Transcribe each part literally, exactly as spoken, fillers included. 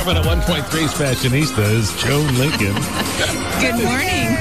Coming at one point three's Fashionistas, Joan Lincoln. Good morning.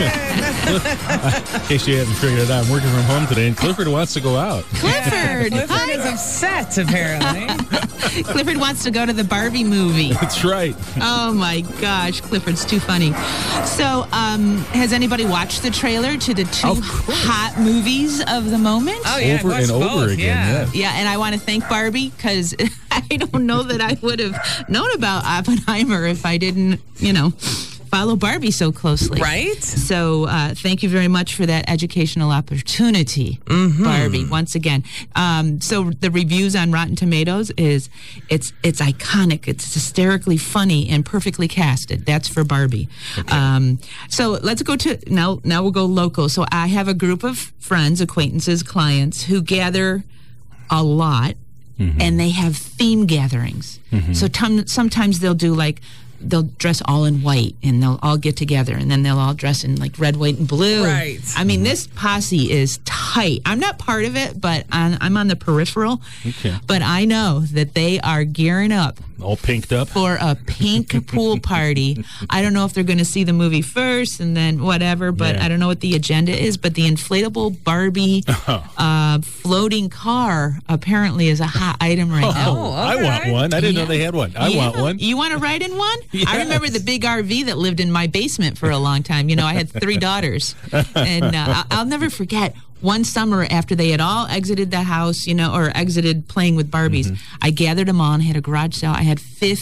In case you haven't figured it out, I'm working from home today, and Clifford wants to go out. Clifford. Clifford Hi. is upset, apparently. Clifford wants to go to the Barbie movie. That's right. Oh, my gosh. Clifford's too funny. So, um, has anybody watched the trailer to the two Of course. hot movies of the moment? Oh, yeah. Over watched and over both, again, Yeah. yeah. Yeah, and I want to thank Barbie because I don't know that I would have known about Oppenheimer if I didn't, you know, follow Barbie so closely. Right? So uh, thank you very much for that educational opportunity, Mm-hmm. Barbie, once again. Um, so the reviews on Rotten Tomatoes is it's it's iconic, it's hysterically funny, and perfectly casted. That's for Barbie. Um, so let's go to, now, now we'll go local. So I have a group of friends, acquaintances, clients who gather a lot. Mm-hmm. And they have theme gatherings. Mm-hmm. So tom- sometimes they'll do like, they'll dress all in white and they'll all get together and then they'll all dress in like red, white, and blue. Right. I mean, this posse is tight. I'm not part of it, but I'm, I'm on the peripheral. Okay. But I know that they are gearing up All pinked up. for a pink pool party. I don't know if they're going to see the movie first and then whatever, but Yeah. I don't know what the agenda is. But the inflatable Barbie uh, floating car apparently is a hot item right now. Oh, I okay. want one. I didn't know Yeah. they had one. I Yeah. want one. You want to ride in one? Yes. I remember the big R V that lived in my basement for a long time. You know, I had three daughters. And uh, I- I'll never forget one summer after they had all exited the house, you know, or exited playing with Barbies, Mm-hmm. I gathered them all and had a garage sale. I had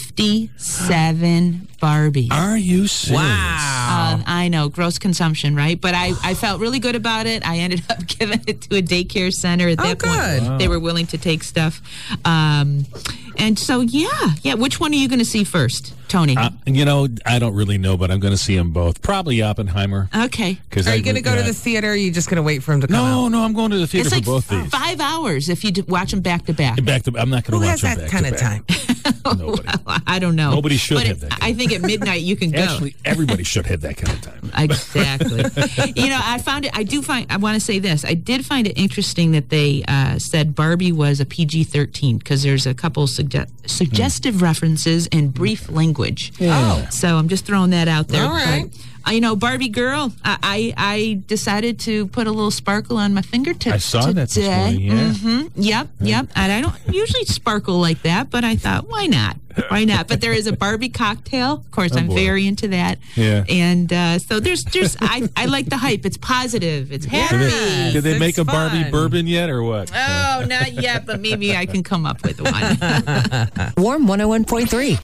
fifty-seven Barbies. Are you serious? Wow. Uh, I know, gross consumption, right? But I, I felt really good about it. I ended up giving it to a daycare center. At Oh, that good. point, Wow. they were willing to take stuff. Um, and so, yeah, yeah. Which one are you going to see first, Tony? Uh, you know, I don't really know, but I'm going to see them both. Probably Oppenheimer. okay. Cause Are I you going to would- go to uh, the theater or are you just going to wait for him to come No, out? no, I'm going to the theater It's for like both these. five hours if you d- watch them back to back. Back to, I'm not going Who to has watch them that back kind to of back. time? Nobody. I don't know. Nobody should but have it- that kind I of think at midnight you can go. Actually, everybody should have that kind of time. Exactly. You know, I found it, I do find, I want to say this. I did find it interesting that they uh, said Barbie was a P G thirteen because there's a couple sugge- suggestive Hmm. references and brief language. Oh. So I'm just throwing that out there. All right. But, uh, you know, Barbie girl, I, I I decided to put a little sparkle on my fingertips I saw today. that this morning, yeah. hmm Yep, yep. And I don't usually sparkle like that, but I thought, why not? Why not? But there is a Barbie cocktail. Of course, Oh, I'm boy. very into that. Yeah. And uh, so there's just, I, I like the hype. It's positive. It's happy. Did they, Yes, did they make a it's Barbie fun. bourbon yet or what? Oh, not yet, but maybe I can come up with one. Warm one oh one point three.